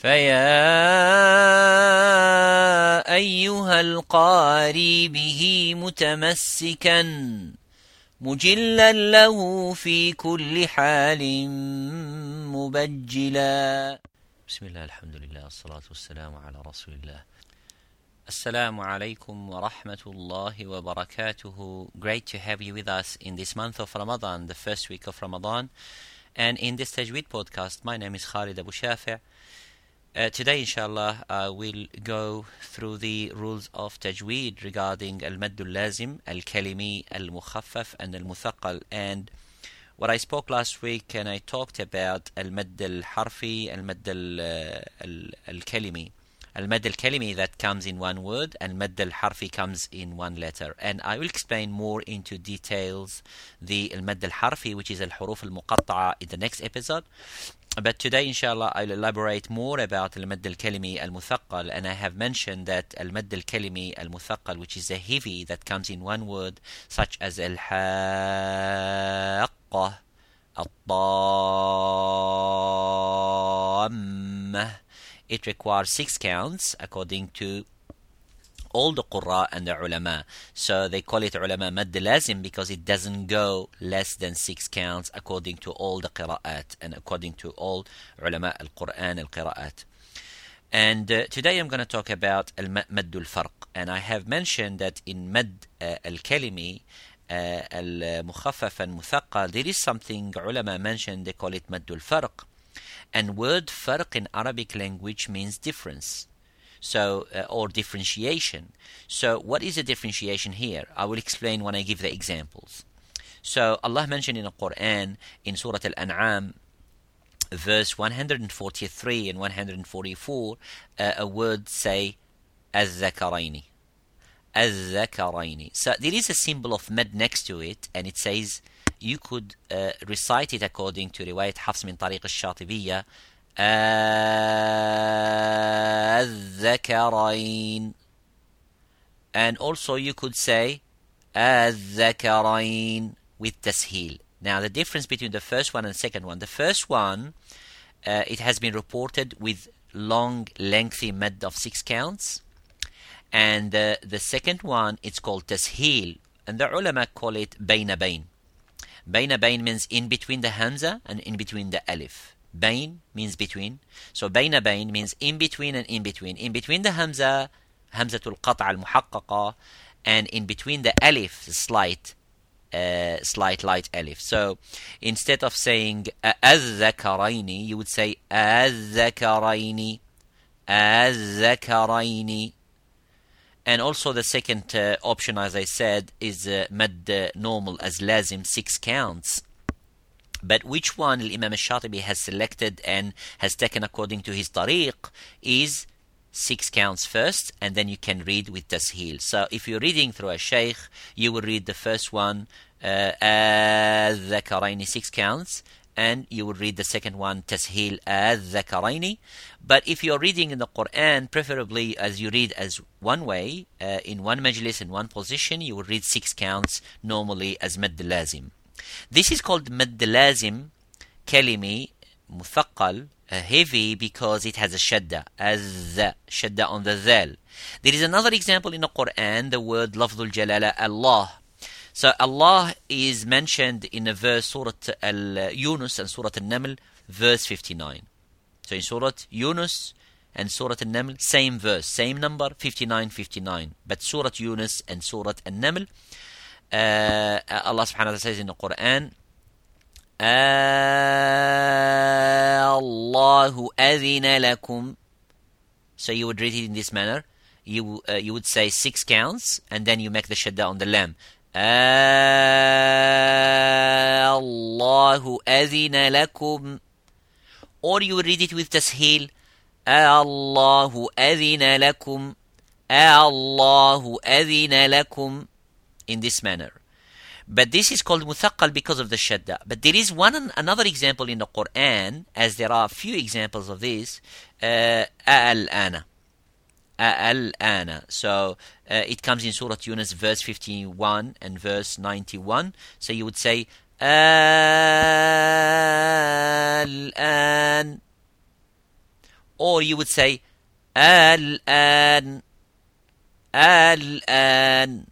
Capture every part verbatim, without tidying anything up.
فيا أيها القاري به متمسكا مجلا له في كل حال مبجلا. بسم الله الحمد لله والصلاة والسلام على رسول الله. Assalamu alaikum wa rahmatullahi wa barakatuhu. Great to have you with us in this month of Ramadan, the first week of Ramadan. And in this Tajweed podcast, my name is Khalid Abu Shafi'. Uh, today, inshallah, I will go through the rules of Tajweed regarding Al-Madd Al-Lazim, Al-Kalimi, Al-Mukhaffaf, and Al-Muthaqqal. And what I spoke last week, and I talked about Al-Madd Al-Harfi, Al-Madd Al-Kalimi. Al-Madd Al-Kalimi that comes in one word, and Madd Al-Harfi comes in one letter. And I will explain more into details the Al-Madd Al-Harfi, which is Al-Huruf Al-Muqatta'a, in the next episode. But today, inshallah, I'll elaborate more about Al-Madd Al-Kalimi Al-Muthaqqal, and I have mentioned that Al-Madd Al-Kalimi Al-Muthaqqal, which is a heavy that comes in one word, such as Al-Haqqah, Al-Tammah, it requires six counts according to all the Qurra and the Ulama. So they call it Ulama Madd Lazim because it doesn't go less than six counts according to all the Qira'at and according to all Ulama al-Quran al-Qira'at. And uh, today I'm going to talk about Al-Madd al-Farq. And I have mentioned that in Madd uh, al-Kalimi, uh, al-Mukhaffaf and Muthaqqal, there is something Ulama mentioned, they call it Madd al-Farq. And word farq in Arabic language means difference. So, uh, or differentiation. So, what is the differentiation here? I will explain when I give the examples. So, Allah mentioned in the Quran, in Surah Al-An'am, verse one hundred forty-three and one hundred forty-four, uh, a word say, Az-Zakaraini. Az-Zakaraini. So, there is a symbol of mad next to it, and it says, you could uh, recite it according to Riwayat Hafs min Tariq al-Shatibiyya, الذكرين. And also you could say الذكرين with tasheel. Now the difference between the first one and the second one, the first one uh, it has been reported with long lengthy mad of six counts, and uh, the second one it's called tasheel, and the ulama call it bayna bayn. Bayna bayn means in between the hamza and in between the alif. Bain means between. So bayna bain means in between and in between. In between the hamza, hamzatul qat'a al-muhaqqaqa, and in between the alif, the slight, uh, slight light alif. So instead of saying az-zakaraini, you would say az-zakaraini, az-zakaraini. And also the second uh, option, as I said, is uh, mad uh, normal as lazim, six counts. But which one Imam al-Shatibi has selected and has taken according to his tariq is six counts first, and then you can read with tasheel. So if you're reading through a shaykh, you will read the first one, az-zakaraini, six counts, and you will read the second one, tasheel, az-zakaraini. But if you're reading in the Quran, preferably as you read as one way, uh, in one majlis, in one position, you will read six counts normally as Madd Lazim. This is called Madd Lazim Kalimi Muthaqqal, uh, heavy, because it has a shadda, as the shadda on the zal. There is another example in the Quran, the word Lafzul Jalala, Allah. So Allah is mentioned in a verse, Surah Al-Yunus and Surah Al-Naml, verse fifty-nine. So in Surah Yunus and Surah Al-Naml, same verse, same number, fifty-nine fifty-nine. But Surah Yunus and Surah Al-Naml, Uh, Allah subhanahu wa ta'ala says in the Quran, Allahu adhina lakum. So you would read it in this manner. You uh, you would say six counts, and then you make the shadda on the lam. Allahu adhina lakum. Or you would read it with tasheel. Allahu adhina lakum. Allahu adhina lakum. In this manner. But this is called muthaqqal because of the shadda. But there is one another example in the Quran, as there are a few examples of this, uh, al-ana. Al-ana. So uh, it comes in Surah Yunus, verse fifty-one and verse ninety-one. So you would say al-an. Or you would say al-an, al-an.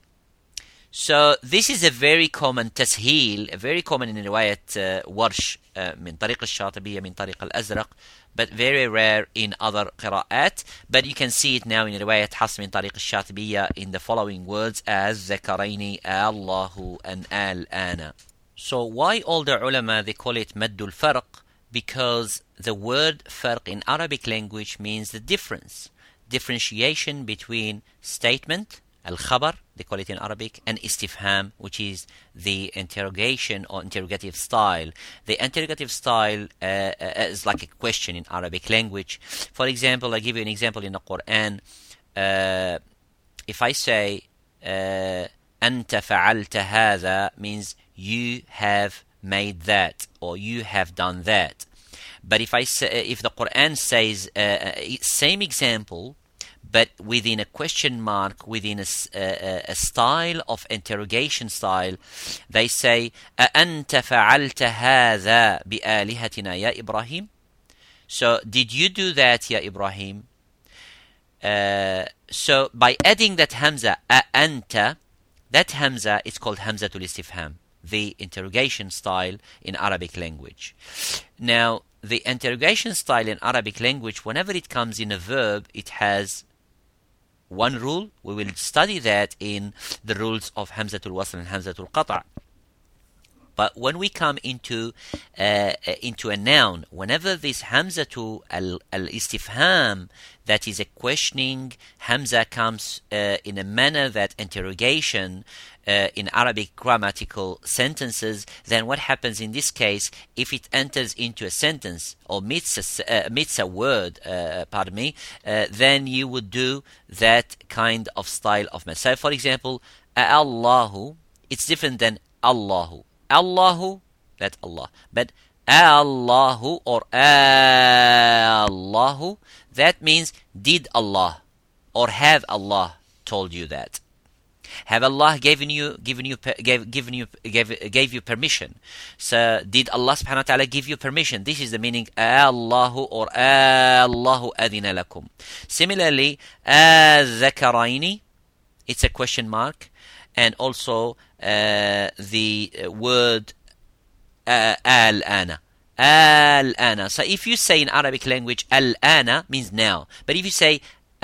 So this is a very common تسهيل, very common in رواية uh, ورش uh, من طريق الشاطبية من طريق الأزرق, but very rare in other قراءات. But you can see it now in رواية حفص من طريق الشاطبية in the following words as ذكرين الله and الآن. So why all the ulama they call it مد الفرق? Because the word فرق in Arabic language means the difference, differentiation between statement, al-khabar, they call it in Arabic, and istifham, which is the interrogation or interrogative style. The interrogative style uh, uh, is like a question in Arabic language. For example, I give you an example in the Quran. Uh, if I say uh, أنت فعلت هذا, means you have made that or you have done that. But if I say, if the Quran says uh, same example, but within a question mark, within a, a, a style of interrogation style, they say أأنت فعلت هذا بآلهتنا يا إبراهيم? So did you do that, Ya Ibrahim? Uh, so by adding that hamza أأنت, that hamza is called hamzatul istifham, the interrogation style in Arabic language. Now the interrogation style in Arabic language, whenever it comes in a verb, it has one rule. We will study that in the rules of Hamzatul Wasl and Hamzatul Qata'. But when we come into uh, into a noun, whenever this Hamzatu al-istifham, that is a questioning Hamza, comes uh, in a manner that interrogation uh, in Arabic grammatical sentences, then what happens in this case, if it enters into a sentence or meets a, uh, meets a word, uh, pardon me, uh, then you would do that kind of style of message. So for example, Allahu, it's different than Allahu. Allahu, that's Allah. But Allahu or Allahu, that means did Allah or have Allah told you that? Have Allah given you given you gave given you gave gave you permission? So did Allah subhanahu wa ta'ala give you permission? This is the meaning Allahu or Allahu adina lakum. Similarly, az-zakaraini, it's a question mark, and also uh, the word uh, al-ana. Al-ana. So if you say in Arabic language al-ana means now, but if you say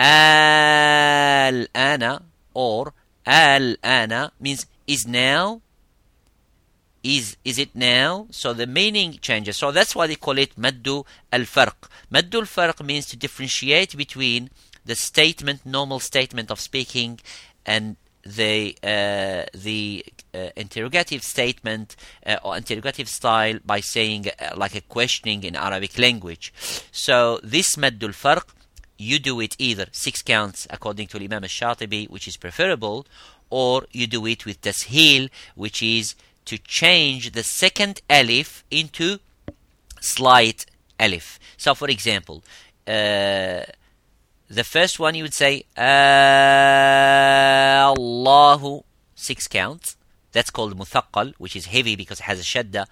al-ana or al-ana means is now, is is it now? So the meaning changes. So that's why they call it maddu al-farq. Maddu al-farq means to differentiate between the statement, normal statement of speaking, and the uh, the uh, interrogative statement uh, or interrogative style by saying uh, like a questioning in Arabic language. So this maddul farq, you do it either six counts according to Imam al-Shatibi, which is preferable, or you do it with tasheel, which is to change the second alif into slight alif. So for example, uh, the first one you would say Allahu, six counts. That's called muthaqqal, which is heavy because it has a shadda.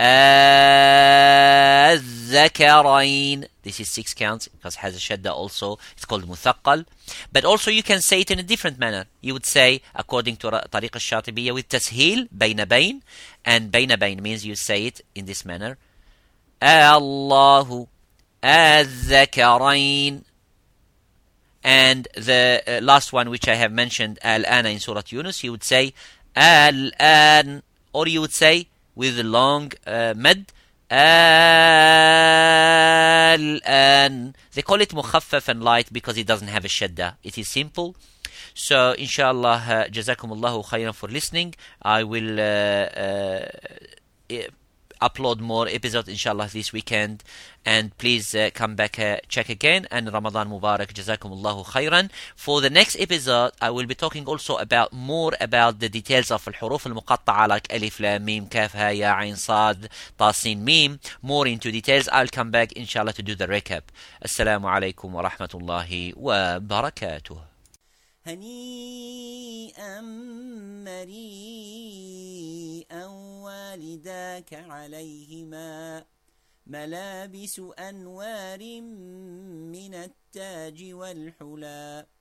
Az-zakarain, this is six counts because it has a shadda also. It's called muthaqqal. But also you can say it in a different manner. You would say, according to Tariq al-Shatibiyya, with tasheel, bayna bayn. And bayna bayn means you say it in this manner. Allahu, az-zakarain. And the uh, last one, which I have mentioned, al-ana in Surah Yunus, you would say al-an, or you would say with the long uh, mad, al-an. They call it mukhaffaf and light because it doesn't have a shadda. It is simple. So, inshallah, uh, jazakumullahu khayran for listening. I will uh, uh, upload more episodes inshallah this weekend, and please uh, come back uh, check again, and Ramadan Mubarak, jazakumullahu khairan. For the next episode I will be talking also about more about the details of al-huruf al-muqatta'a, like alif lam mim kaf ha ya ain sad ta sin mim, more into details. I'll come back inshallah to do the recap. Assalamu alaikum wa rahmatullahi wa barakatuh. هنيئا مريئا والداك عليهما ملابس أنوار من التاج والحلى